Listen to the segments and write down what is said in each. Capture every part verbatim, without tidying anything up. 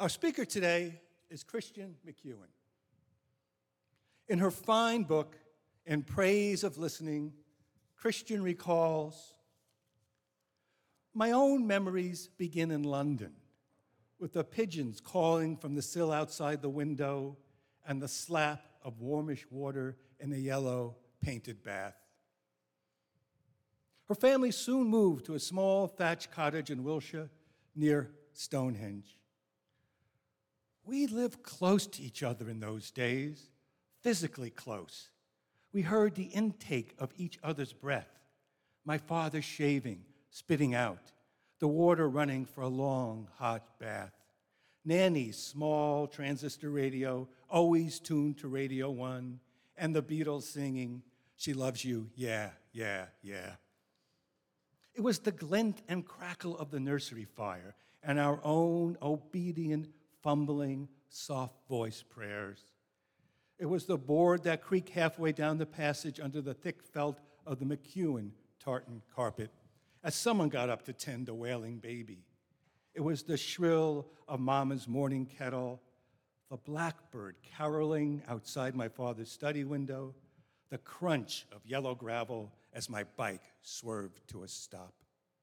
Our speaker today is Christian McEwen. In her fine book, In Praise of Listening, Christian recalls, "My own memories begin in London, with the pigeons calling from the sill outside the window and the slap of warmish water in a yellow painted bath. Her family soon moved to a small thatched cottage in Wiltshire near Stonehenge. We lived close to each other in those days, physically close. We heard the intake of each other's breath, my father shaving, spitting out, the water running for a long, hot bath. Nanny's small transistor radio, always tuned to Radio One, and the Beatles singing, 'She loves you, yeah, yeah, yeah.' It was the glint and crackle of the nursery fire and our own obedient, fumbling, soft-voiced prayers. It was the board that creaked halfway down the passage under the thick felt of the McEwen tartan carpet as someone got up to tend a wailing baby. It was the shrill of Mama's morning kettle, the blackbird caroling outside my father's study window, the crunch of yellow gravel as my bike swerved to a stop.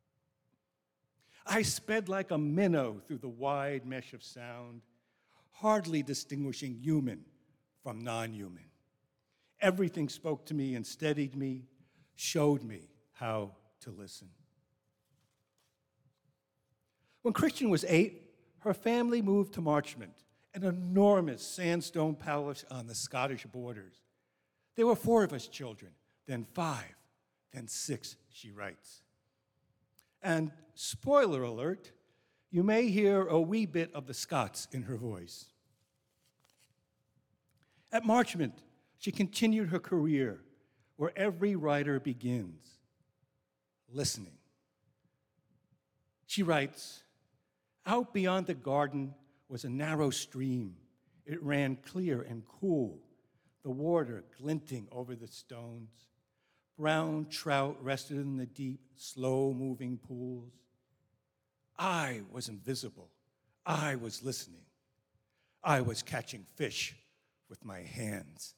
I sped like a minnow through the wide mesh of sound, hardly distinguishing human from non-human. Everything spoke to me and steadied me, showed me how to listen. When Christian was eight, her family moved to Marchmont, an enormous sandstone palace on the Scottish borders. There were four of us children, then five, then six, she writes. And spoiler alert, you may hear a wee bit of the Scots in her voice. At Marchmont, she continued her career where every writer begins, listening. She writes, "Out beyond the garden was a narrow stream. It ran clear and cool, the water glinting over the stones. Brown trout rested in the deep, slow-moving pools. I was invisible. I was listening. I was catching fish with my hands."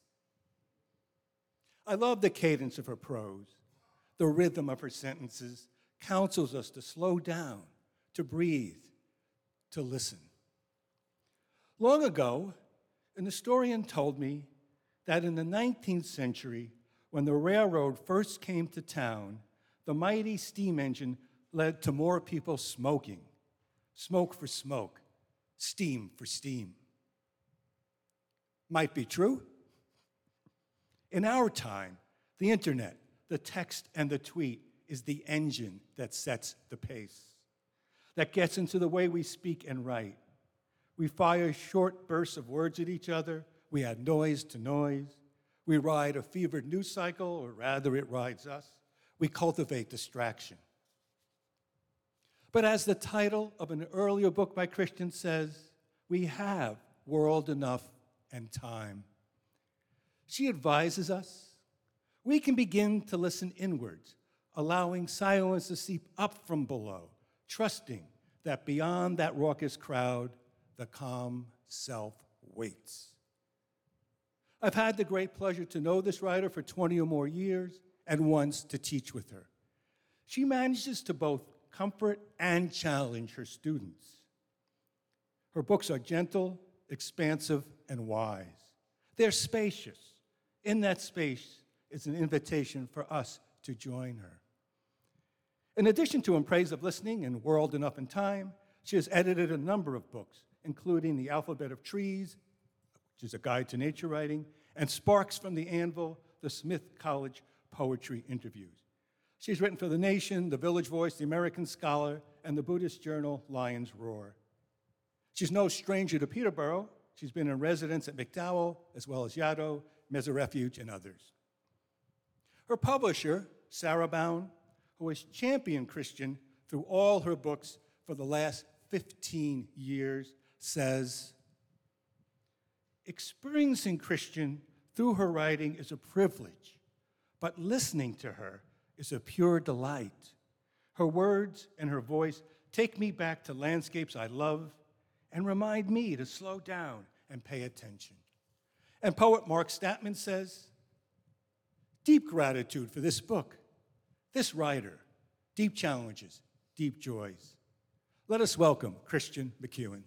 I love the cadence of her prose. The rhythm of her sentences counsels us to slow down, to breathe, to listen. Long ago, an historian told me that in the nineteenth century, when the railroad first came to town, the mighty steam engine led to more people smoking. Smoke for smoke, steam for steam. Might be true. In our time, the internet, the text and the tweet is the engine that sets the pace, that gets into the way we speak and write. We fire short bursts of words at each other. We add noise to noise. We ride a fevered news cycle, or rather it rides us. We cultivate distraction. But as the title of an earlier book by Christian says, we have world enough and time. She advises us we can begin to listen inwards, allowing silence to seep up from below, trusting that beyond that raucous crowd, the calm self waits. I've had the great pleasure to know this writer for twenty or more years and once to teach with her. She manages to both comfort and challenge her students. Her books are gentle, expansive, and wise. They're spacious. In that space is an invitation for us to join her. In addition to In Praise of Listening and World Enough and Time, she has edited a number of books, including The Alphabet of Trees, which is a guide to nature writing, and Sparks from the Anvil, the Smith College Poetry Interviews. She's written for The Nation, The Village Voice, The American Scholar, and the Buddhist journal Lion's Roar. She's no stranger to Peterborough. She's been in residence at McDowell, as well as Yaddo, Mesa Refuge, and others. Her publisher, Sarah Bown, who has championed Christian through all her books for the last fifteen years, says, "Experiencing Christian through her writing is a privilege, but listening to her is a pure delight. Her words and her voice take me back to landscapes I love and remind me to slow down and pay attention. And poet Mark Statman says, deep gratitude for this book, this writer, deep challenges, deep joys. Let us welcome Christian McEwen.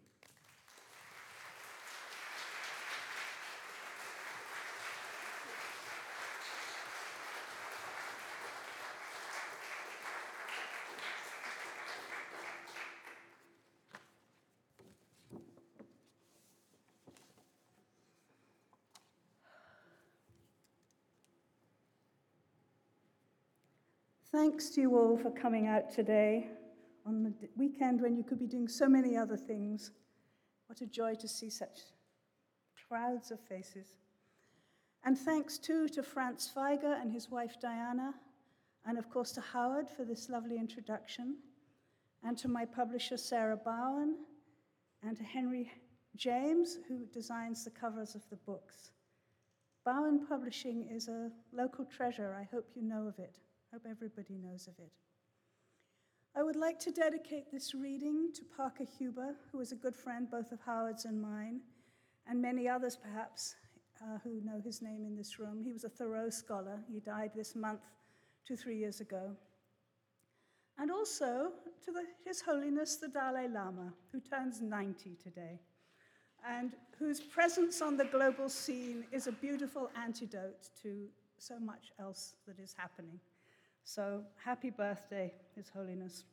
Thanks to you all for coming out today on the weekend when you could be doing so many other things. What a joy to see such crowds of faces. And thanks too to Franz Feiger and his wife Diana, and of course to Howard for this lovely introduction, and to my publisher Sarah Bowen, and to Henry James, who designs the covers of the books. Bowen Publishing is a local treasure. I hope you know of it. I hope everybody knows of it. I would like to dedicate this reading to Parker Huber, who is a good friend both of Howard's and mine, and many others perhaps uh, who know his name in this room. He was a Thoreau scholar. He died this month, two, three years ago. And also to the, His Holiness the Dalai Lama, who turns ninety today, and whose presence on the global scene is a beautiful antidote to so much else that is happening. So, happy birthday, His Holiness.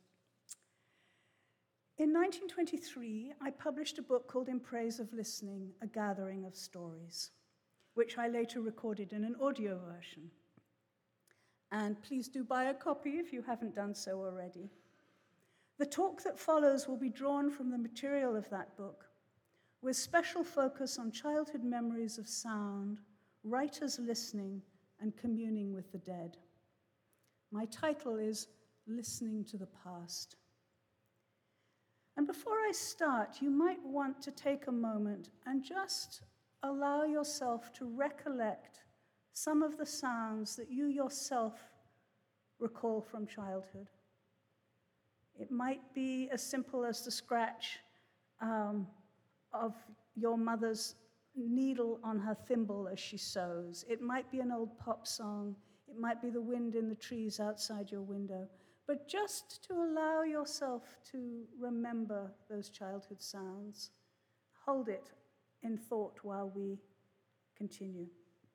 In nineteen twenty-three, I published a book called In Praise of Listening, A Gathering of Stories, which I later recorded in an audio version. And please do buy a copy if you haven't done so already. The talk that follows will be drawn from the material of that book, with special focus on childhood memories of sound, writers listening, and communing with the dead. My title is Listening to the Past. And before I start, you might want to take a moment and just allow yourself to recollect some of the sounds that you yourself recall from childhood. It might be as simple as the scratch um, of your mother's needle on her thimble as she sews. It might be an old pop song. It might be the wind in the trees outside your window. But just to allow yourself to remember those childhood sounds, hold it in thought while we continue.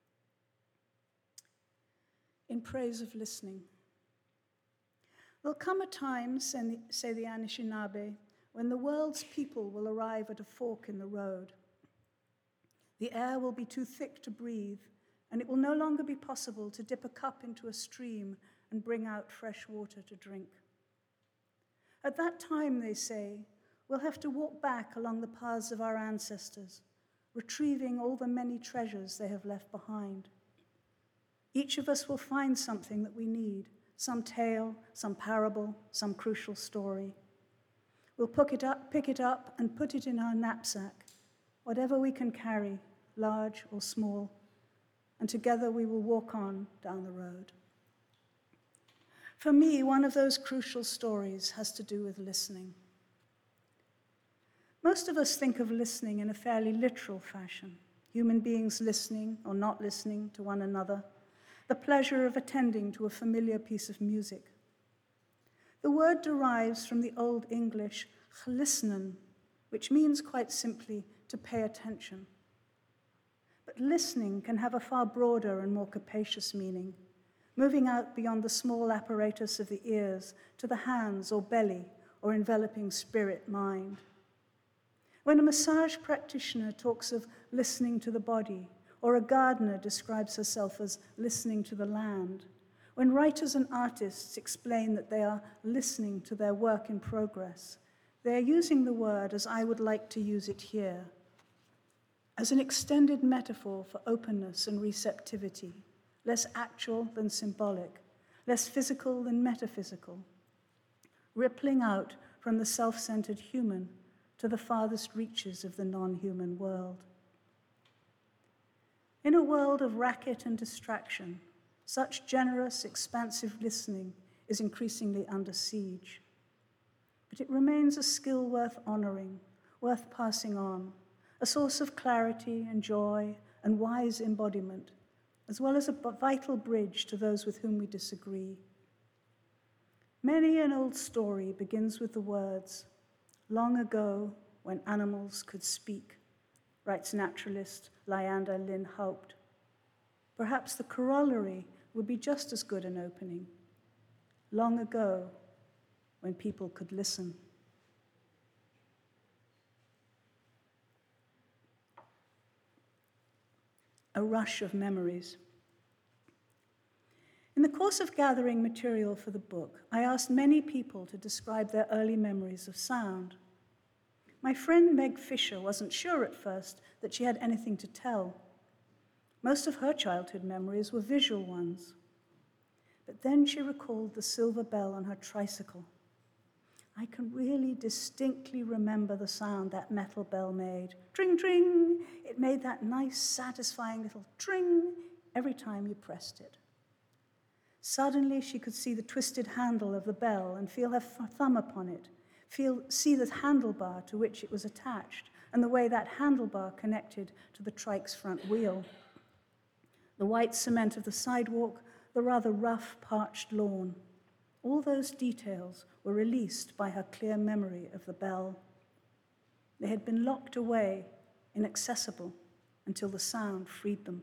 In praise of listening. There'll come a time, say the Anishinaabe, when the world's people will arrive at a fork in the road. The air will be too thick to breathe, and it will no longer be possible to dip a cup into a stream and bring out fresh water to drink. At that time, they say, we'll have to walk back along the paths of our ancestors, retrieving all the many treasures they have left behind. Each of us will find something that we need, some tale, some parable, some crucial story. We'll pick it up, pick it up and put it in our knapsack, whatever we can carry, large or small, and together we will walk on down the road. For me, one of those crucial stories has to do with listening. Most of us think of listening in a fairly literal fashion, human beings listening or not listening to one another, the pleasure of attending to a familiar piece of music. The word derives from the Old English chlisnen, which means quite simply to pay attention. But listening can have a far broader and more capacious meaning, moving out beyond the small apparatus of the ears to the hands or belly or enveloping spirit-mind. When a massage practitioner talks of listening to the body, or a gardener describes herself as listening to the land, when writers and artists explain that they are listening to their work in progress, they are using the word as I would like to use it here, as an extended metaphor for openness and receptivity, less actual than symbolic, less physical than metaphysical, rippling out from the self-centered human to the farthest reaches of the non-human world. In a world of racket and distraction, such generous, expansive listening is increasingly under siege. But it remains a skill worth honoring, worth passing on, a source of clarity and joy and wise embodiment, as well as a vital bridge to those with whom we disagree. Many an old story begins with the words, "Long ago, when animals could speak," writes naturalist Lyanda Lynn Haupt. Perhaps the corollary would be just as good an opening. Long ago, when people could listen. A rush of memories. In the course of gathering material for the book, I asked many people to describe their early memories of sound. My friend Meg Fisher wasn't sure at first that she had anything to tell. Most of her childhood memories were visual ones. But then she recalled the silver bell on her tricycle. I can really distinctly remember the sound that metal bell made. Tring, tring! It made that nice, satisfying little tring every time you pressed it. Suddenly, she could see the twisted handle of the bell and feel her thumb upon it, feel, see the handlebar to which it was attached, and the way that handlebar connected to the trike's front wheel. The white cement of the sidewalk, the rather rough, parched lawn. All those details were released by her clear memory of the bell. They had been locked away, inaccessible, until the sound freed them.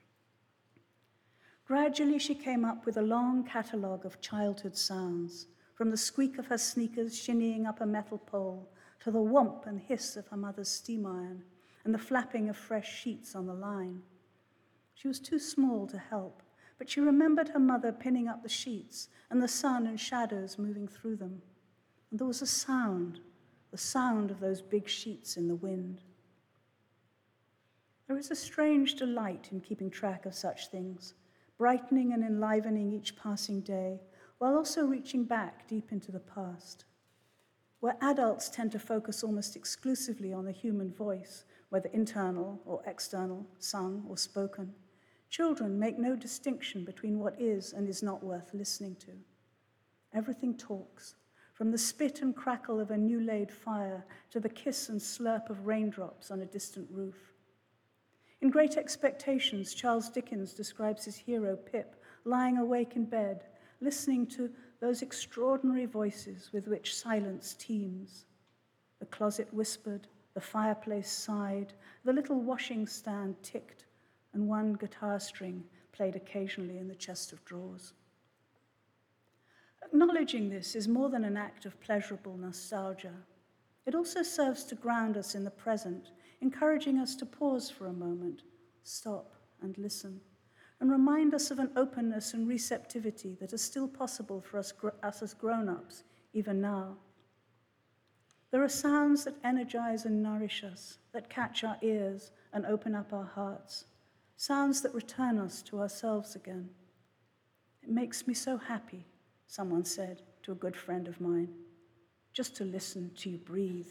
Gradually, she came up with a long catalogue of childhood sounds, from the squeak of her sneakers shinnying up a metal pole to the whomp and hiss of her mother's steam iron and the flapping of fresh sheets on the line. She was too small to help, but she remembered her mother pinning up the sheets and the sun and shadows moving through them. And there was a sound, the sound of those big sheets in the wind. There is a strange delight in keeping track of such things, brightening and enlivening each passing day, while also reaching back deep into the past. Where adults tend to focus almost exclusively on the human voice, whether internal or external, sung or spoken, children make no distinction between what is and is not worth listening to. Everything talks, from the spit and crackle of a new-laid fire to the kiss and slurp of raindrops on a distant roof. In Great Expectations, Charles Dickens describes his hero, Pip, lying awake in bed, listening to those extraordinary voices with which silence teems. The closet whispered, the fireplace sighed, the little washing stand ticked, and one guitar string played occasionally in the chest of drawers. Acknowledging this is more than an act of pleasurable nostalgia. It also serves to ground us in the present, encouraging us to pause for a moment, stop and listen, and remind us of an openness and receptivity that are still possible for us, us as grown-ups, even now. There are sounds that energize and nourish us, that catch our ears and open up our hearts, sounds that return us to ourselves again. It makes me so happy, someone said to a good friend of mine, just to listen to you breathe.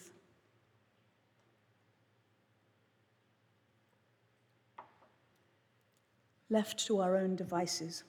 Left to our own devices.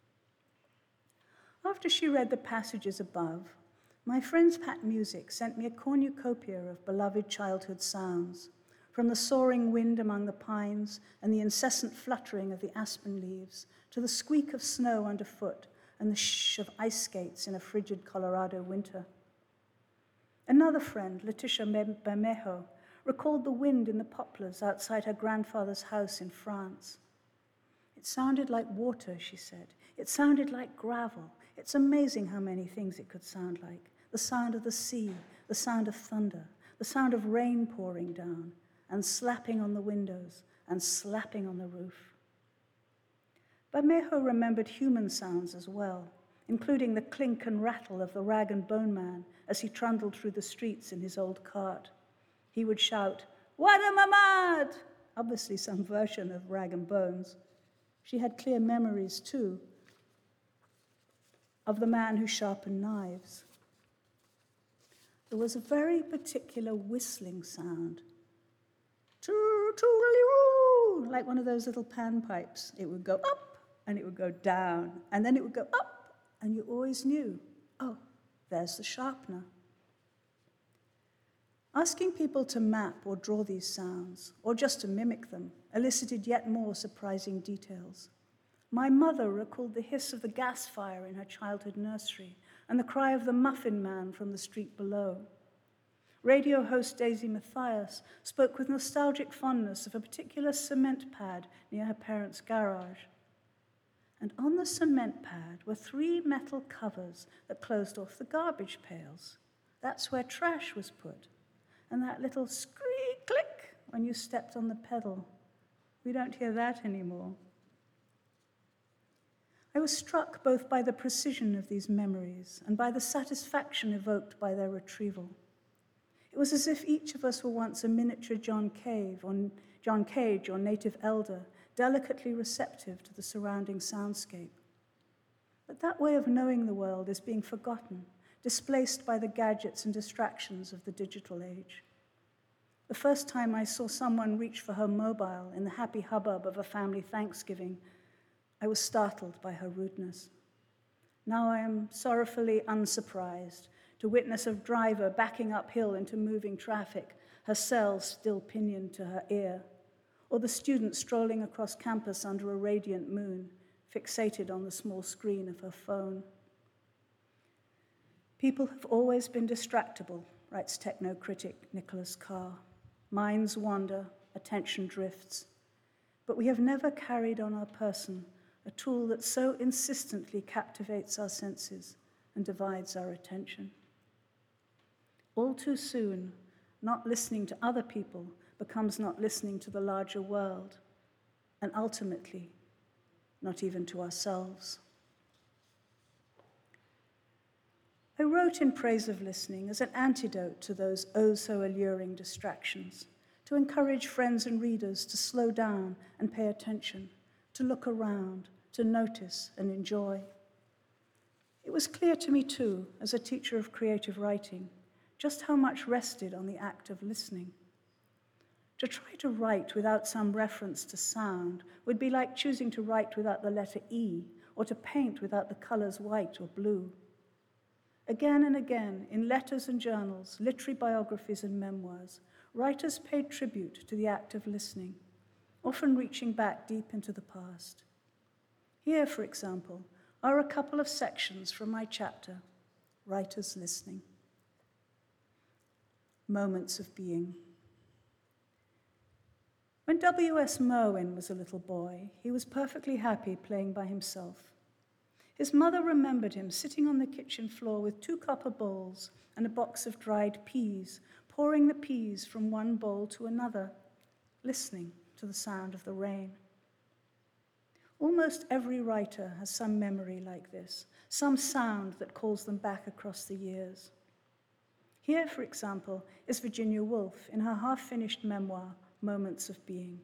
After she read the passages above, my friend's Pat Music sent me a cornucopia of beloved childhood sounds, from the soaring wind among the pines and the incessant fluttering of the aspen leaves to the squeak of snow underfoot and the shh of ice skates in a frigid Colorado winter. Another friend, Letitia Bermejo, recalled the wind in the poplars outside her grandfather's house in France. It sounded like water, she said. It sounded like gravel. It's amazing how many things it could sound like. The sound of the sea, the sound of thunder, the sound of rain pouring down, and slapping on the windows, and slapping on the roof. Bermejo remembered human sounds as well, including the clink and rattle of the rag and bone man as he trundled through the streets in his old cart. He would shout, "Wada mamad!" Obviously some version of Rag and Bones. She had clear memories, too, of the man who sharpened knives. There was a very particular whistling sound. Toodly-roo, like one of those little panpipes. It would go up, and it would go down, and then it would go up, and you always knew, oh, there's the sharpener. Asking people to map or draw these sounds, or just to mimic them, elicited yet more surprising details. My mother recalled the hiss of the gas fire in her childhood nursery and the cry of the muffin man from the street below. Radio host Daisy Mathias spoke with nostalgic fondness of a particular cement pad near her parents' garage. And on the cement pad were three metal covers that closed off the garbage pails. That's where trash was put. And that little squeak click when you stepped on the pedal. We don't hear that anymore. I was struck both by the precision of these memories and by the satisfaction evoked by their retrieval. It was as if each of us were once a miniature John Cave or John Cage or native elder, delicately receptive to the surrounding soundscape. But that way of knowing the world is being forgotten, displaced by the gadgets and distractions of the digital age. The first time I saw someone reach for her mobile in the happy hubbub of a family Thanksgiving, I was startled by her rudeness. Now I am sorrowfully unsurprised to witness a driver backing uphill into moving traffic, her cell still pinioned to her ear, or the student strolling across campus under a radiant moon, fixated on the small screen of her phone. People have always been distractible, writes techno-critic Nicholas Carr. Minds wander, attention drifts, but we have never carried on our person a tool that so insistently captivates our senses and divides our attention. All too soon, not listening to other people becomes not listening to the larger world, and ultimately, not even to ourselves. I wrote In Praise of Listening as an antidote to those oh-so-alluring distractions, to encourage friends and readers to slow down and pay attention, to look around, to notice and enjoy. It was clear to me, too, as a teacher of creative writing, just how much rested on the act of listening. To try to write without some reference to sound would be like choosing to write without the letter E, or to paint without the colors white or blue. Again and again, in letters and journals, literary biographies and memoirs, writers paid tribute to the act of listening, often reaching back deep into the past. Here, for example, are a couple of sections from my chapter, Writers Listening. Moments of Being. When W S Merwin was a little boy, he was perfectly happy playing by himself. His mother remembered him sitting on the kitchen floor with two copper bowls and a box of dried peas, pouring the peas from one bowl to another, listening to the sound of the rain. Almost every writer has some memory like this, some sound that calls them back across the years. Here, for example, is Virginia Woolf in her half-finished memoir, Moments of Being.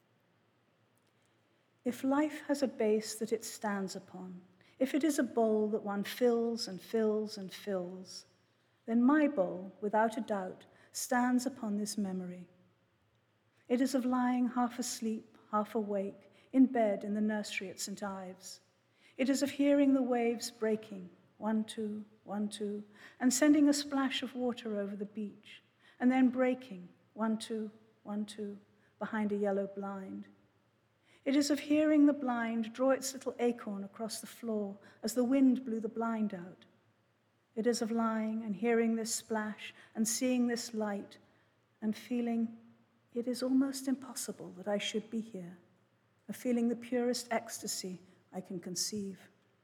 If life has a base that it stands upon, if it is a bowl that one fills and fills and fills, then my bowl, without a doubt, stands upon this memory. It is of lying half asleep, half awake, in bed in the nursery at Saint Ives. It is of hearing the waves breaking, one, two, one, two, and sending a splash of water over the beach, and then breaking, one, two, one, two, behind a yellow blind. It is of hearing the blind draw its little acorn across the floor as the wind blew the blind out. It is of lying and hearing this splash and seeing this light and feeling it is almost impossible that I should be here, of feeling the purest ecstasy I can conceive.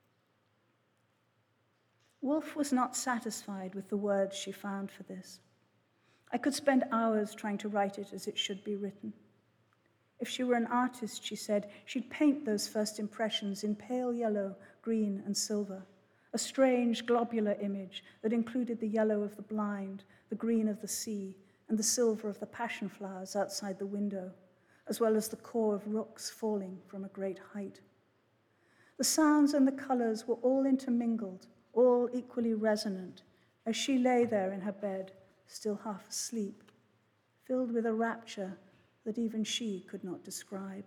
Woolf was not satisfied with the words she found for this. I could spend hours trying to write it as it should be written. If she were an artist, she said, she'd paint those first impressions in pale yellow, green, and silver, a strange globular image that included the yellow of the blind, the green of the sea, and the silver of the passion flowers outside the window, as well as the caw of rooks falling from a great height. The sounds and the colors were all intermingled, all equally resonant, as she lay there in her bed, still half asleep, filled with a rapture that even she could not describe.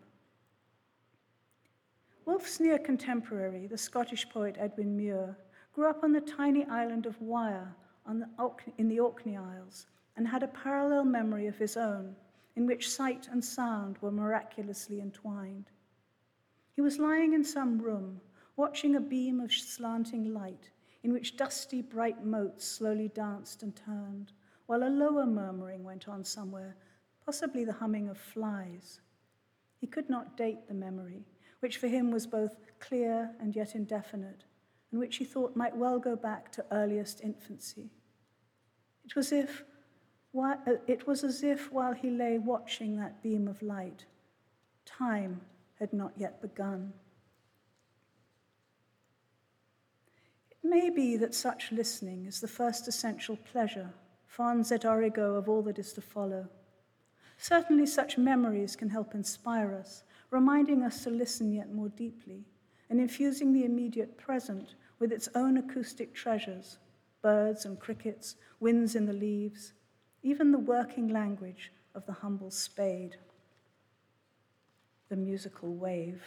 Woolf's near contemporary, the Scottish poet Edwin Muir, grew up on the tiny island of Wyre on the, in the Orkney Isles and had a parallel memory of his own, in which sight and sound were miraculously entwined. He was lying in some room, watching a beam of slanting light, in which dusty, bright motes slowly danced and turned, while a lower murmuring went on somewhere, possibly the humming of flies. He could not date the memory, which for him was both clear and yet indefinite, and which he thought might well go back to earliest infancy. It was, if, it was as if, while he lay watching that beam of light, time had not yet begun. It may be that such listening is the first essential pleasure, fons et origo of all that is to follow. Certainly such memories can help inspire us, reminding us to listen yet more deeply, and infusing the immediate present with its own acoustic treasures, birds and crickets, winds in the leaves, even the working language of the humble spade, the musical wave.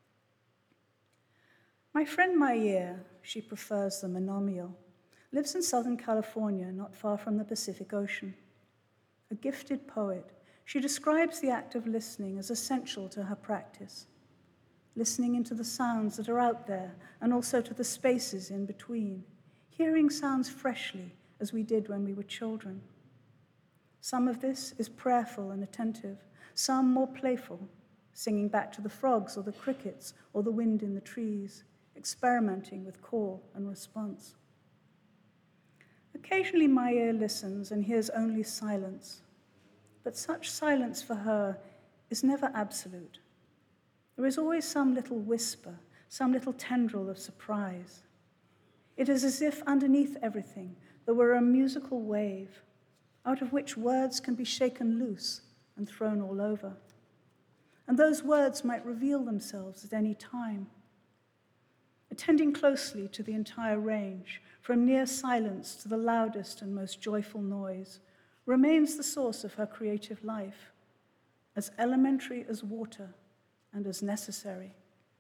My friend Mayer, she prefers the monomial, lives in Southern California, not far from the Pacific Ocean. A gifted poet, she describes the act of listening as essential to her practice, listening into the sounds that are out there and also to the spaces in between, hearing sounds freshly as we did when we were children. Some of this is prayerful and attentive, some more playful, singing back to the frogs or the crickets or the wind in the trees, experimenting with call and response. Occasionally Mayer listens and hears only silence, but such silence for her is never absolute. There is always some little whisper, some little tendril of surprise. It is as if underneath everything there were a musical wave, out of which words can be shaken loose and thrown all over. And those words might reveal themselves at any time. Attending closely to the entire range, from near silence to the loudest and most joyful noise, remains the source of her creative life, as elementary as water and as necessary.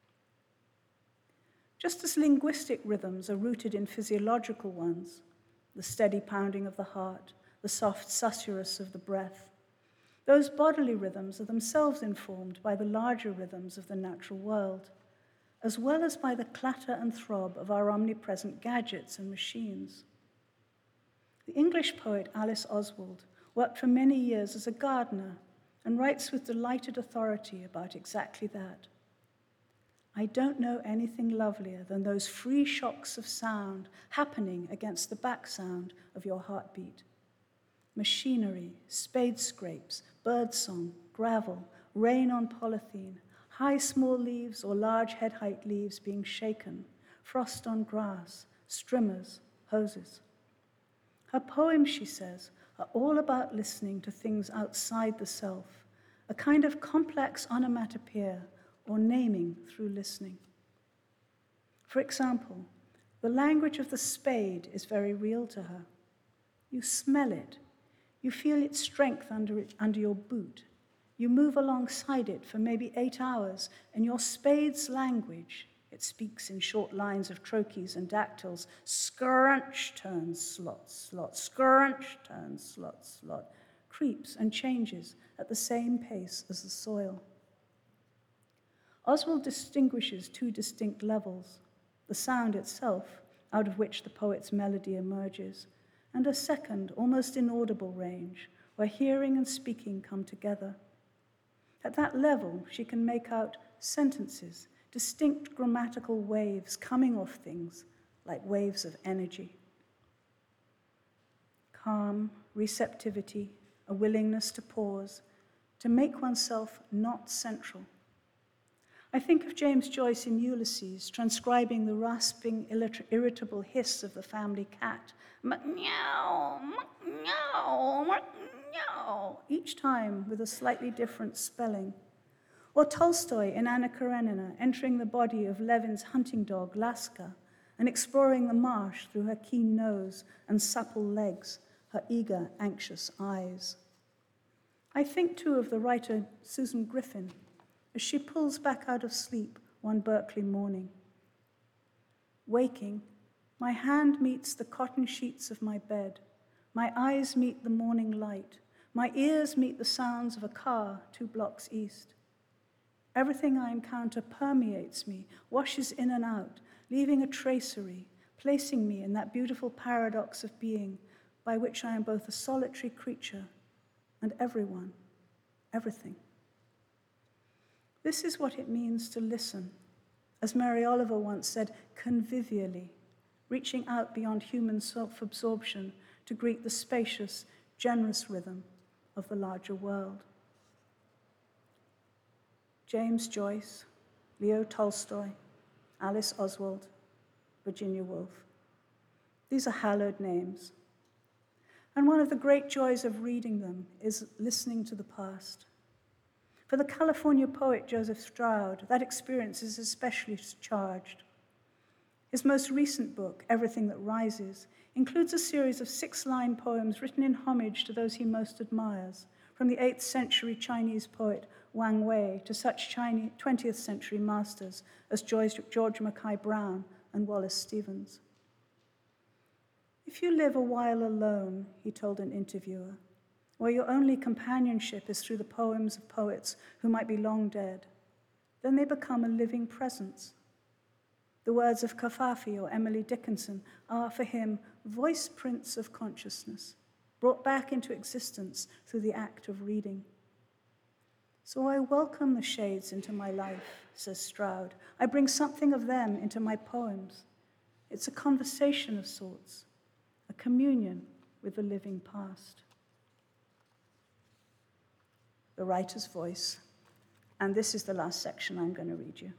Just as linguistic rhythms are rooted in physiological ones, the steady pounding of the heart, the soft susurrus of the breath, those bodily rhythms are themselves informed by the larger rhythms of the natural world, as well as by the clatter and throb of our omnipresent gadgets and machines. The English poet Alice Oswald worked for many years as a gardener and writes with delighted authority about exactly that. I don't know anything lovelier than those free shocks of sound happening against the back sound of your heartbeat. Machinery, spade scrapes, birdsong, gravel, rain on polythene, high small leaves or large head-height leaves being shaken, frost on grass, strimmers, hoses. Her poems, she says, are all about listening to things outside the self, a kind of complex onomatopoeia or naming through listening. For example, the language of the spade is very real to her. You smell it. You feel its strength under, it, under your boot. You move alongside it for maybe eight hours, and your spade's language, it speaks in short lines of trochees and dactyls, scrunch, turns, slot, slot, scrunch, turns, slot, slot, creeps and changes at the same pace as the soil. Oswald distinguishes two distinct levels, the sound itself, out of which the poet's melody emerges, and a second, almost inaudible range, where hearing and speaking come together. At that level, she can make out sentences, distinct grammatical waves coming off things, like waves of energy. Calm, receptivity, a willingness to pause, to make oneself not central. I think of James Joyce in Ulysses, transcribing the rasping, irritable hiss of the family cat, meow, meow, meow, each time with a slightly different spelling. Or Tolstoy in Anna Karenina, entering the body of Levin's hunting dog, Laska, and exploring the marsh through her keen nose and supple legs, her eager, anxious eyes. I think, too, of the writer Susan Griffin, as she pulls back out of sleep one Berkeley morning. Waking, my hand meets the cotton sheets of my bed, My eyes meet the morning light. My ears meet the sounds of a car two blocks east. Everything I encounter permeates me, washes in and out, leaving a tracery, placing me in that beautiful paradox of being by which I am both a solitary creature and everyone, everything. This is what it means to listen, as Mary Oliver once said, convivially, reaching out beyond human self-absorption to greet the spacious, generous rhythm of the larger world. James Joyce, Leo Tolstoy, Alice Oswald, Virginia Woolf. These are hallowed names. And one of the great joys of reading them is listening to the past. For the California poet Joseph Stroud, that experience is especially charged. His most recent book, Everything That Rises, includes a series of six-line poems written in homage to those he most admires, from the eighth century Chinese poet Wang Wei to such Chinese twentieth century masters as George, George Mackay Brown and Wallace Stevens. If you live a while alone, he told an interviewer, where your only companionship is through the poems of poets who might be long dead, then they become a living presence. The words of Kafafi or Emily Dickinson are, for him, voice prints of consciousness, brought back into existence through the act of reading. So I welcome the shades into my life, says Stroud. I bring something of them into my poems. It's a conversation of sorts, a communion with the living past. The writer's voice, and this is the last section I'm going to read you.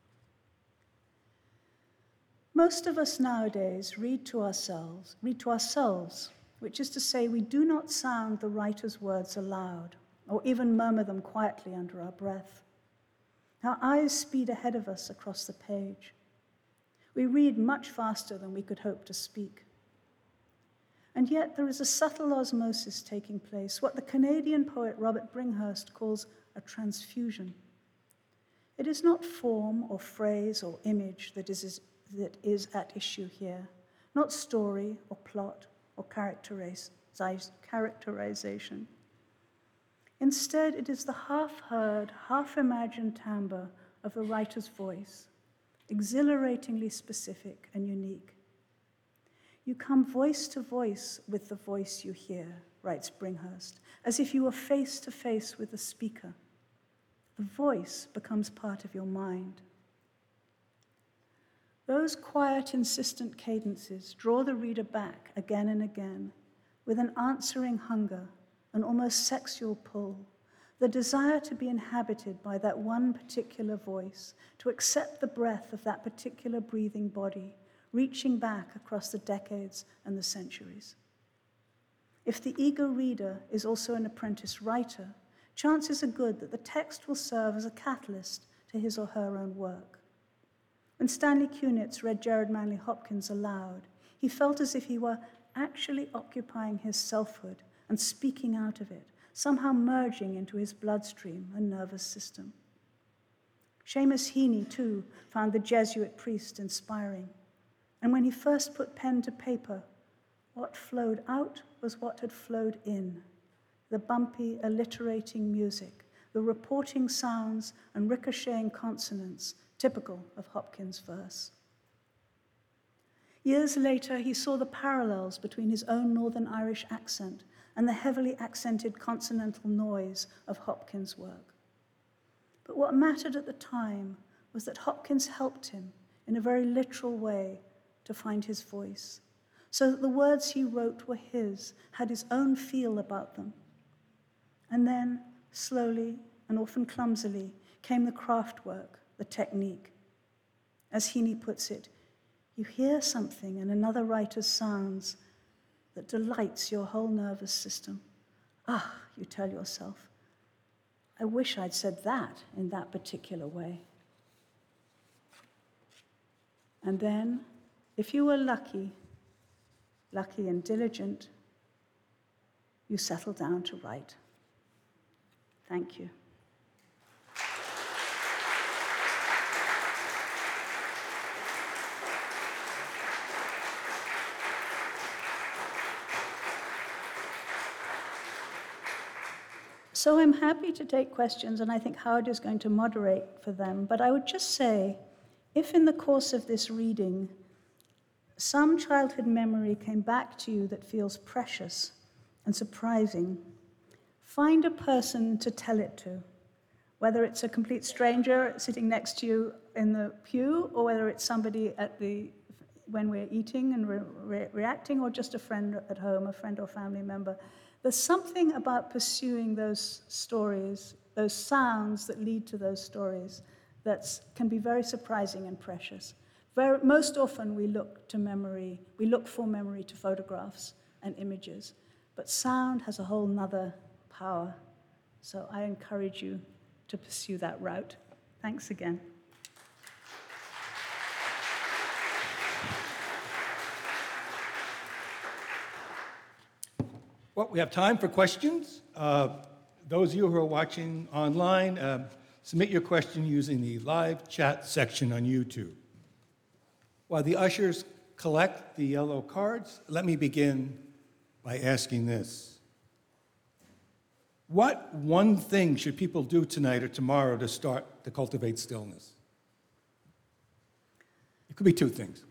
Most of us nowadays read to ourselves, read to ourselves, which is to say we do not sound the writer's words aloud, or even murmur them quietly under our breath. Our eyes speed ahead of us across the page. We read much faster than we could hope to speak. And yet there is a subtle osmosis taking place, what the Canadian poet Robert Bringhurst calls a transfusion. It is not form or phrase or image that is, that is at issue here, not story or plot or characteriz- characterization. Instead, it is the half-heard, half-imagined timbre of the writer's voice, exhilaratingly specific and unique. You come voice to voice with the voice you hear, writes Bringhurst, as if you were face to face with the speaker. The voice becomes part of your mind. Those quiet, insistent cadences draw the reader back again and again with an answering hunger, an almost sexual pull, the desire to be inhabited by that one particular voice, to accept the breath of that particular breathing body, reaching back across the decades and the centuries. If the eager reader is also an apprentice writer, chances are good that the text will serve as a catalyst to his or her own work. When Stanley Kunitz read Gerard Manley Hopkins aloud, he felt as if he were actually occupying his selfhood and speaking out of it, somehow merging into his bloodstream and nervous system. Seamus Heaney, too, found the Jesuit priest inspiring. And when he first put pen to paper, what flowed out was what had flowed in, the bumpy, alliterating music, the reporting sounds and ricocheting consonants typical of Hopkins' verse. Years later, he saw the parallels between his own Northern Irish accent and the heavily accented consonantal noise of Hopkins' work. But what mattered at the time was that Hopkins helped him, in a very literal way, to find his voice, so that the words he wrote were his, had his own feel about them. And then, slowly and often clumsily, came the craft work, the technique. As Heaney puts it, you hear something in another writer's sounds that delights your whole nervous system. Ah, you tell yourself, I wish I'd said that in that particular way. And then, if you were lucky, lucky and diligent, you settle down to write. Thank you. So I'm happy to take questions, and I think Howard is going to moderate for them. But I would just say, if in the course of this reading, some childhood memory came back to you that feels precious and surprising, find a person to tell it to, whether it's a complete stranger sitting next to you in the pew, or whether it's somebody at the when we're eating and re- re- reacting, or just a friend at home, a friend or family member. There's something about pursuing those stories, those sounds that lead to those stories, that can be very surprising and precious. Very, most often we look to memory, we look for memory to photographs and images, but sound has a whole nother power. So I encourage you to pursue that route. Thanks again. Well, we have time for questions. Uh, those of you who are watching online, uh, submit your question using the live chat section on YouTube. While the ushers collect the yellow cards, let me begin by asking this. What one thing should people do tonight or tomorrow to start to cultivate stillness? It could be two things.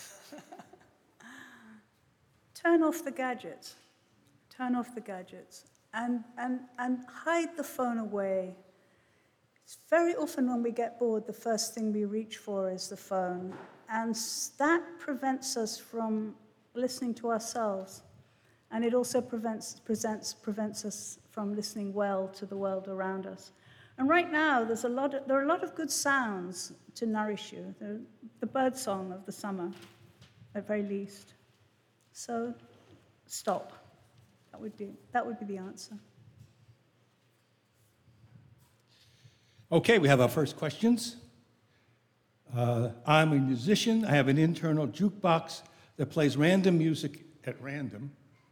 Turn off the gadgets. Turn off the gadgets and, and, and hide the phone away. It's very often when we get bored, the first thing we reach for is the phone. And that prevents us from listening to ourselves. And it also prevents, presents, prevents us from listening well to the world around us. And right now, there's a lot of, there are a lot of good sounds to nourish you. The, the bird song of the summer, at very least. So stop. That would be, that would be the answer. Okay, we have our first questions. Uh, I'm a musician. I have an internal jukebox that plays random music at random.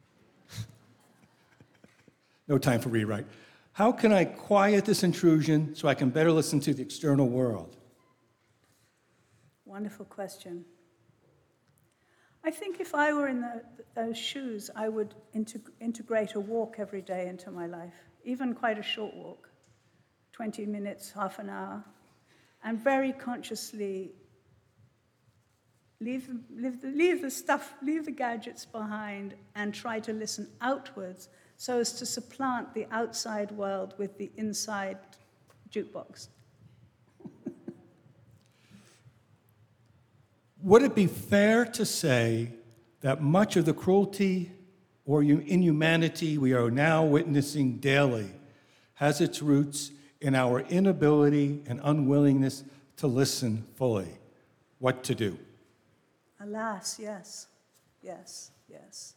No time for rewrite. How can I quiet this intrusion so I can better listen to the external world? Wonderful question. I think if I were in the, those shoes, I would integ- integrate a walk every day into my life, even quite a short walk, twenty minutes, half an hour, and very consciously leave, leave, the, leave the stuff, leave the gadgets behind, and try to listen outwards so as to supplant the outside world with the inside jukebox. Would it be fair to say that much of the cruelty or inhumanity we are now witnessing daily has its roots in our inability and unwillingness to listen fully? What to do? Alas, yes, yes, yes.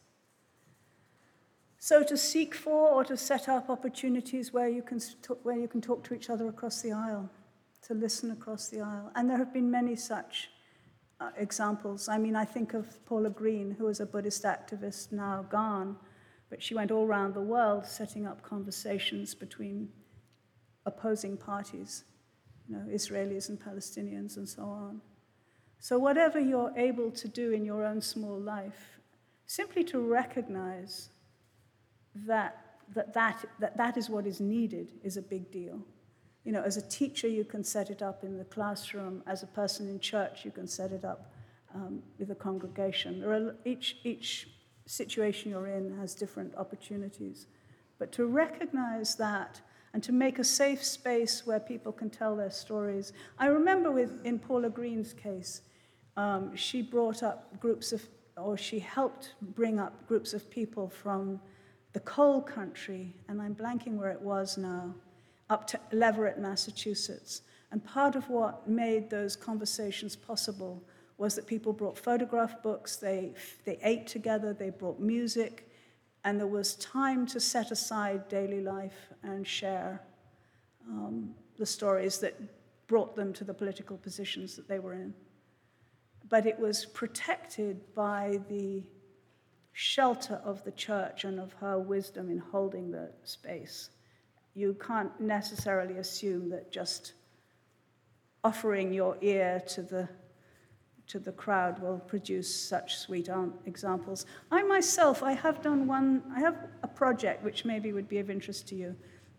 So to seek for or to set up opportunities where you can talk, where you can talk to each other across the aisle, to listen across the aisle. And there have been many such uh, examples. I mean, I think of Paula Green, who was a Buddhist activist, now gone, but she went all around the world setting up conversations between opposing parties, you know, Israelis and Palestinians and so on. So whatever you're able to do in your own small life, simply to recognize that that, that, that that is what is needed is a big deal. You know, as a teacher, you can set it up in the classroom. As a person in church, you can set it up um, with a congregation. There are, each, each situation you're in has different opportunities. But to recognize that and to make a safe space where people can tell their stories. I remember with, in Paula Green's case, um, she brought up groups of, or she helped bring up groups of people from the coal country, and I'm blanking where it was now, up to Leverett, Massachusetts. And part of what made those conversations possible was that people brought photograph books, they, they ate together, they brought music, and there was time to set aside daily life and share um, the stories that brought them to the political positions that they were in. But it was protected by the shelter of the church and of her wisdom in holding the space. You can't necessarily assume that just offering your ear to the to the crowd will produce such sweet examples. I myself, I have done one, I have a project which maybe would be of interest to you.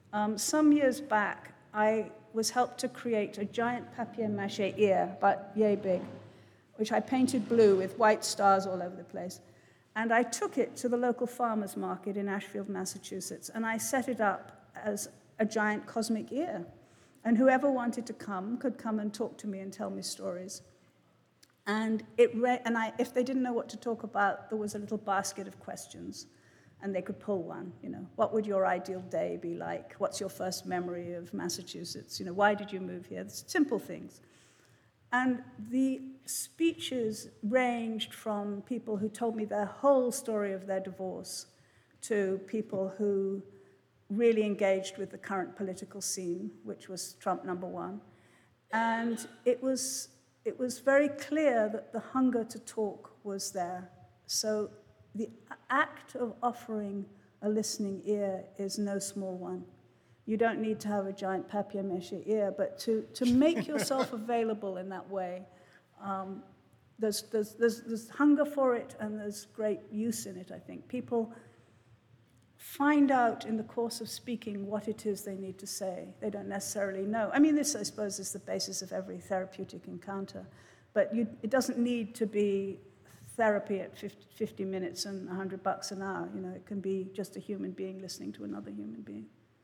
Um, some years back, I was helped to create a giant papier-mâché ear, about yay big, which I painted blue with white stars all over the place. And I took it to the local farmers market in Ashfield, Massachusetts, and I set it up as a giant cosmic ear. And whoever wanted to come could come and talk to me and tell me stories. And, it re- and I, if they didn't know what to talk about, there was a little basket of questions, and they could pull one. You know, what would your ideal day be like? What's your first memory of Massachusetts? You know, why did you move here? It's simple things. And the speeches ranged from people who told me their whole story of their divorce to people who really engaged with the current political scene, which was Trump number one. And it was, it was very clear that the hunger to talk was there. So the act of offering a listening ear is no small one. You don't need to have a giant papier-mâché ear, but to, to make yourself available in that way, um, there's, there's, there's, there's hunger for it, and there's great use in it, I think. People find out in the course of speaking what it is they need to say. They don't necessarily know. I mean, this, I suppose, is the basis of every therapeutic encounter. But you, it doesn't need to be therapy at fifty minutes and one hundred bucks an hour. You know, it can be just a human being listening to another human being.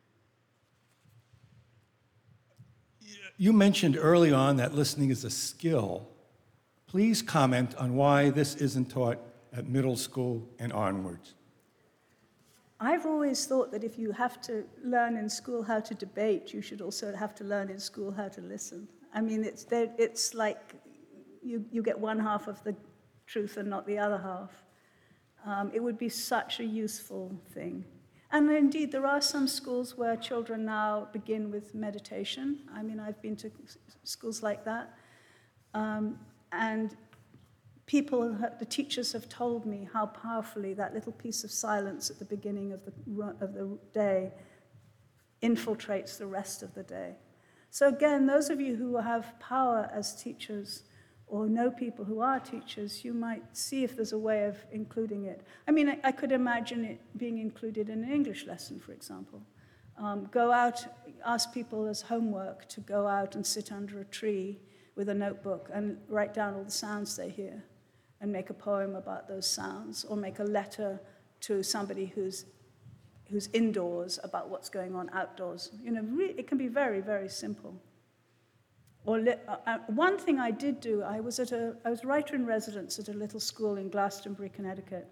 You mentioned early on that listening is a skill. Please comment on why this isn't taught at middle school and onwards. I've always thought that if you have to learn in school how to debate, you should also have to learn in school how to listen. I mean, it's, it's like you, you get one half of the truth and not the other half. Um, it would be such a useful thing. And indeed, there are some schools where children now begin with meditation. I mean, I've been to schools like that. Um, and people, the teachers have told me how powerfully that little piece of silence at the beginning of the, of the day infiltrates the rest of the day. So again, those of you who have power as teachers or know people who are teachers, you might see if there's a way of including it. I mean, I, I could imagine it being included in an English lesson, for example. Um, go out, ask people as homework to go out and sit under a tree with a notebook and write down all the sounds they hear and make a poem about those sounds, or make a letter to somebody who's, who's indoors about what's going on outdoors. You know, re- it can be very, very simple. Or li- uh, one thing I did do, I was at a, I was writer in residence at a little school in Glastonbury, Connecticut,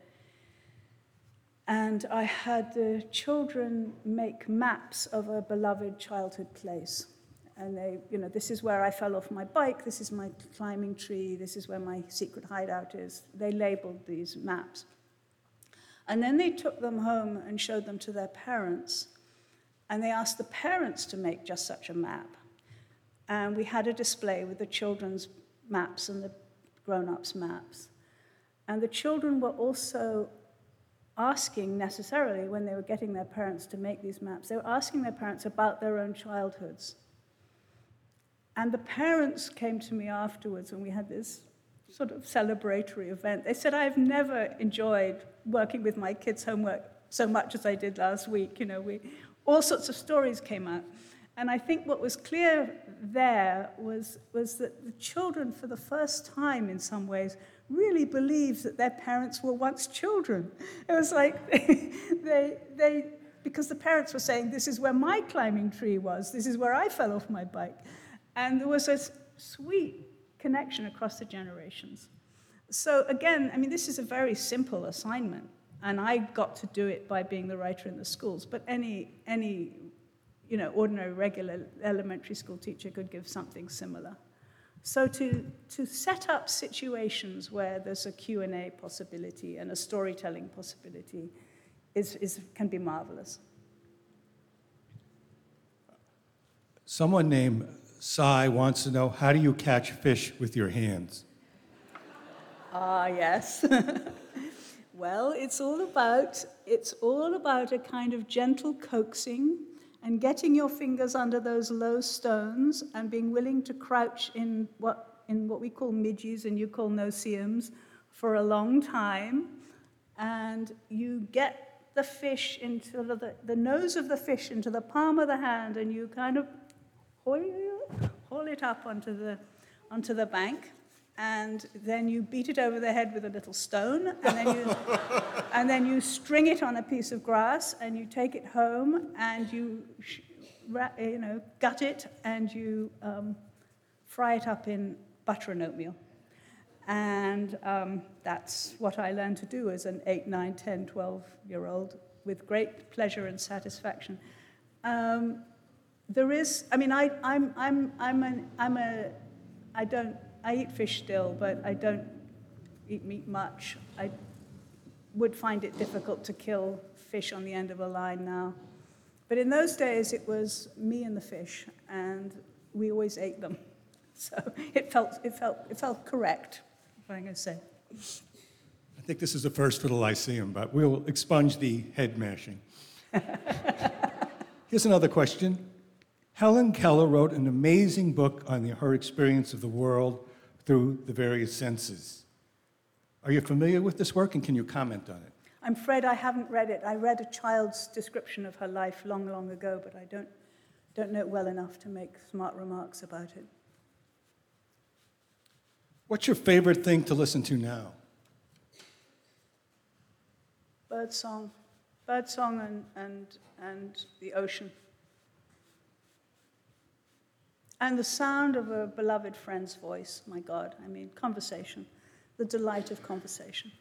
and I had the children make maps of a beloved childhood place. And they, you know, this is where I fell off my bike, this is my climbing tree, this is where my secret hideout is. They labeled these maps. And then they took them home and showed them to their parents, and they asked the parents to make just such a map. And we had a display with the children's maps and the grown-ups' maps. And the children were also asking necessarily, when they were getting their parents to make these maps, they were asking their parents about their own childhoods. And the parents came to me afterwards when we had this sort of celebratory event. They said, I've never enjoyed working with my kids' homework so much as I did last week. You know, we, all sorts of stories came out. And I think what was clear there was, was that the children, for the first time in some ways, really believed that their parents were once children. It was like they, they, because the parents were saying, this is where my climbing tree was, this is where I fell off my bike. And there was a sweet connection across the generations. So again, I mean, this is a very simple assignment, and I got to do it by being the writer in the schools, but any, any you know, ordinary, regular elementary school teacher could give something similar. So to, to set up situations where there's a Q and A possibility and a storytelling possibility is, is, can be marvelous. Someone named Sai wants to know, how do you catch fish with your hands? Ah, yes. Well, it's all about, it's all about a kind of gentle coaxing and getting your fingers under those low stones and being willing to crouch in what, in what we call midges and you call no-see-ums for a long time. And you get the fish into the, the nose of the fish into the palm of the hand, and you kind of haul, haul it up onto the, onto the bank, and then you beat it over the head with a little stone, and then you, and then you string it on a piece of grass, and you take it home, and you, you know, gut it, and you um, fry it up in butter and oatmeal. And um, that's what I learned to do as an eight, nine, ten, twelve-year-old with great pleasure and satisfaction. Um, there is, I mean, I, I'm, I'm, I'm, an, I'm a, I don't, I eat fish still, but I don't eat meat much. I would find it difficult to kill fish on the end of a line now. But in those days, it was me and the fish, and we always ate them. So it felt, it felt, it felt correct, if I'm going to say. I think this is the first for the Lyceum, but we'll expunge the head mashing. Here's another question. Helen Keller wrote an amazing book on the, her experience of the world through the various senses. Are you familiar with this work, and can you comment on it? I'm afraid I haven't read it. I read a child's description of her life long, long ago, but I don't, don't know it well enough to make smart remarks about it. What's your favorite thing to listen to now? Birdsong. Birdsong and, and, and the ocean. And the sound of a beloved friend's voice, my God. I mean, conversation. The delight of conversation.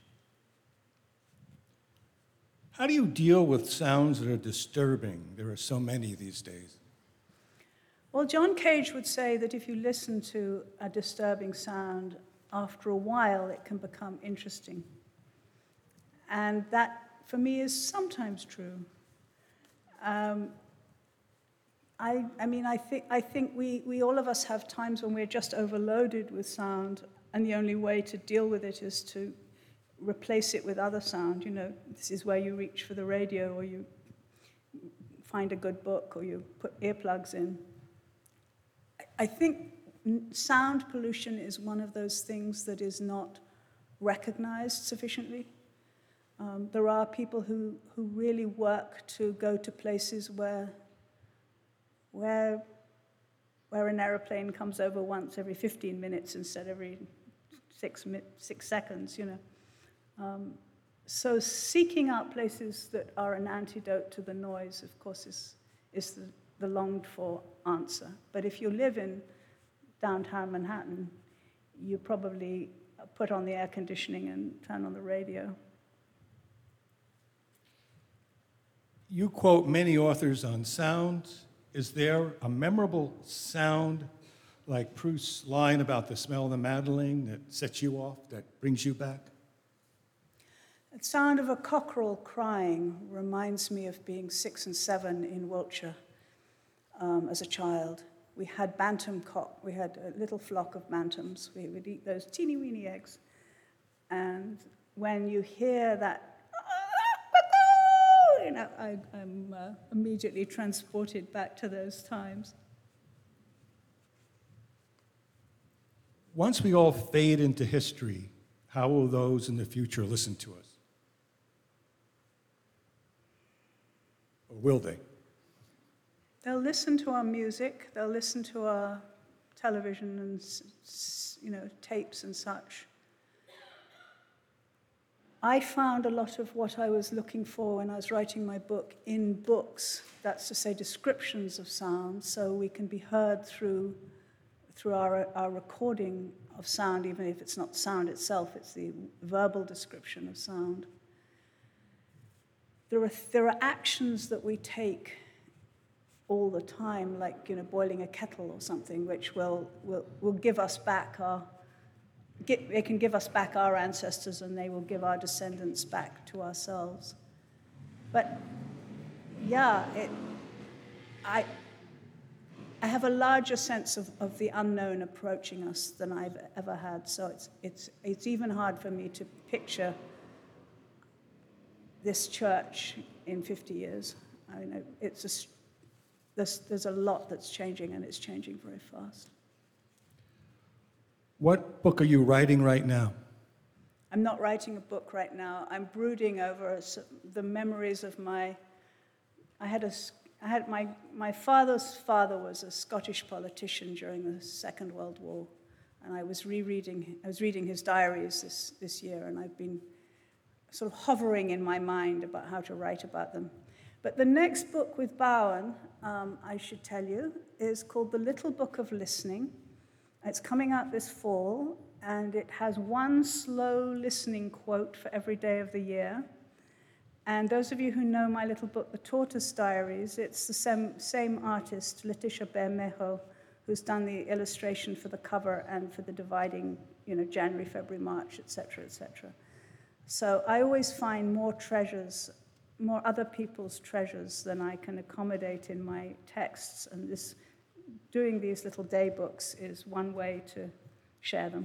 How do you deal with sounds that are disturbing? There are so many these days. Well, John Cage would say that if you listen to a disturbing sound, after a while it can become interesting. And that, for me, is sometimes true. Um, I, I mean, I think, I think we, we all of us have times when we're just overloaded with sound, and the only way to deal with it is to replace it with other sound. You know, this is where you reach for the radio, or you find a good book, or you put earplugs in. I think sound pollution is one of those things that is not recognized sufficiently. Um, there are people who, who really work to go to places where, where, where an aeroplane comes over once every fifteen minutes instead of every six, six seconds, you know. Um, so seeking out places that are an antidote to the noise, of course, is, is the, the longed-for answer. But if you live in downtown Manhattan, you probably put on the air conditioning and turn on the radio. You quote many authors on sound. Is there a memorable sound, like Proust's line about the smell of the Madeleine, that sets you off, that brings you back? The sound of a cockerel crying reminds me of being six and seven in Wiltshire um, as a child. We had bantam cock. We had a little flock of bantams. We would eat those teeny weeny eggs. And when you hear that, you know, I, I'm uh, immediately transported back to those times. Once we all fade into history, how will those in the future listen to us? Or will they? They'll listen to our music, they'll listen to our television and, you know, tapes and such. I found a lot of what I was looking for when I was writing my book in books. That's to say, descriptions of sound, so we can be heard through, through our, our recording of sound, even if it's not sound itself, it's the verbal description of sound. There are, there are actions that we take all the time, like, you know, boiling a kettle or something, which will, will, will give us back our, get, it can give us back our ancestors, and they will give our descendants back to ourselves. But, yeah, it, I, I have a larger sense of, of the unknown approaching us than I've ever had, so it's, it's, it's even hard for me to picture this church in fifty years. I mean, it's a, there's, there's a lot that's changing, and it's changing very fast. What book are you writing right now? I'm not writing a book right now. I'm brooding over s- the memories of my, I had a, s- I had my, my father's father was a Scottish politician during the Second World War. And I was rereading, I was reading his diaries this, this year, and I've been sort of hovering in my mind about how to write about them. But the next book with Bowen, um, I should tell you, is called The Little Book of Listening. It's coming out this fall, and it has one slow listening quote for every day of the year. And those of you who know my little book, The Tortoise Diaries, it's the same, same artist, Letitia Bermejo, who's done the illustration for the cover and for the dividing, you know, January, February, March, et cetera, et cetera. So I always find more treasures, more other people's treasures than I can accommodate in my texts. And this, doing these little day books is one way to share them.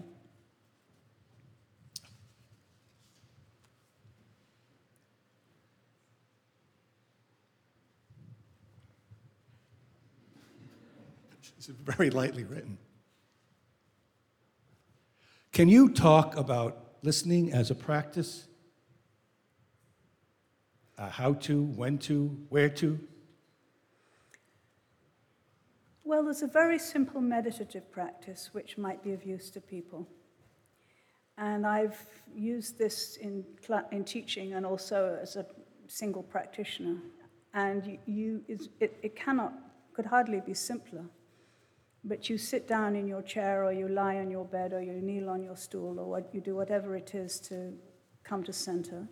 It's very lightly written. Can you talk about listening as a practice? Uh, how to, when to, where to? Well, there's a very simple meditative practice which might be of use to people. And I've used this in, cl- in teaching and also as a single practitioner. And you, you is, it, it cannot, could hardly be simpler. But you sit down in your chair, or you lie on your bed, or you kneel on your stool, or what, you do whatever it is to come to center.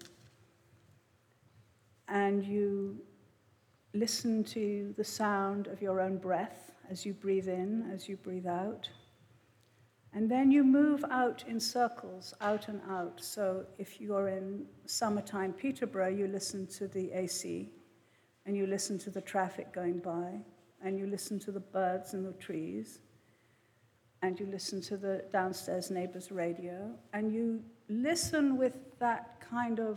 And you listen to the sound of your own breath as you breathe in, as you breathe out. And then you move out in circles, out and out. So if you're in summertime Peterborough, you listen to the A C, and you listen to the traffic going by, and you listen to the birds in the trees, and you listen to the downstairs neighbor's radio, and you listen with that kind of,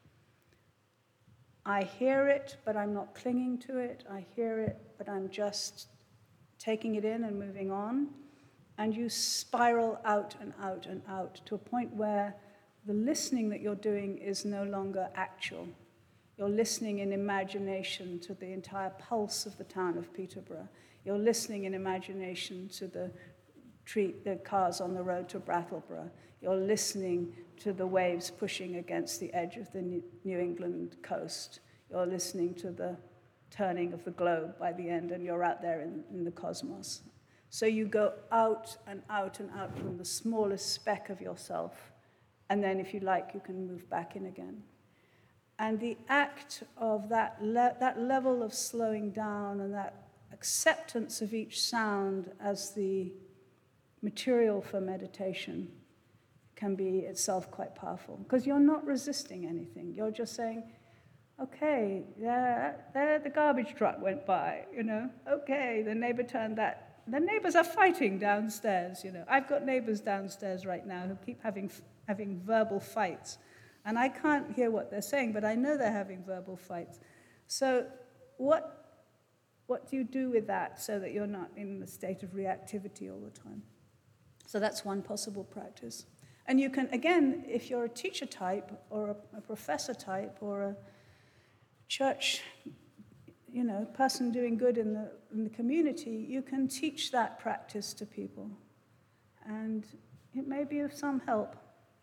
I hear it, but I'm not clinging to it. I hear it, but I'm just taking it in and moving on. And you spiral out and out and out to a point where the listening that you're doing is no longer actual. You're listening in imagination to the entire pulse of the town of Peterborough. You're listening in imagination to the, tree, the cars on the road to Brattleboro. You're listening to the waves pushing against the edge of the New England coast. You're listening to the turning of the globe by the end, and you're out there in, in the cosmos. So you go out and out and out from the smallest speck of yourself, and then if you like, you can move back in again. And the act of that, le- that level of slowing down and that acceptance of each sound as the material for meditation can be itself quite powerful, because you're not resisting anything. You're just saying, okay, there, there the garbage truck went by, you know. Okay, the neighbor turned that. The neighbors are fighting downstairs, you know. I've got neighbors downstairs right now who keep having having verbal fights. And I can't hear what they're saying, but I know they're having verbal fights. So what, what do you do with that so that you're not in the state of reactivity all the time? So that's one possible practice. And you can, again, if you're a teacher type or a, a professor type or a church, you know, person doing good in the, in the community, you can teach that practice to people. And it may be of some help.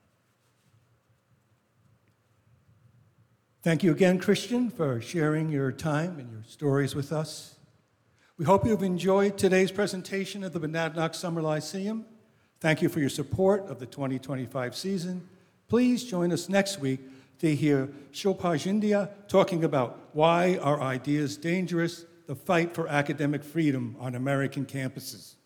Thank you again, Christian, for sharing your time and your stories with us. We hope you've enjoyed today's presentation at the Monadnock Summer Lyceum. Thank you for your support of the twenty twenty-five season. Please join us next week to hear Shilpa Jindia talking about why are ideas dangerous, the fight for academic freedom on American campuses.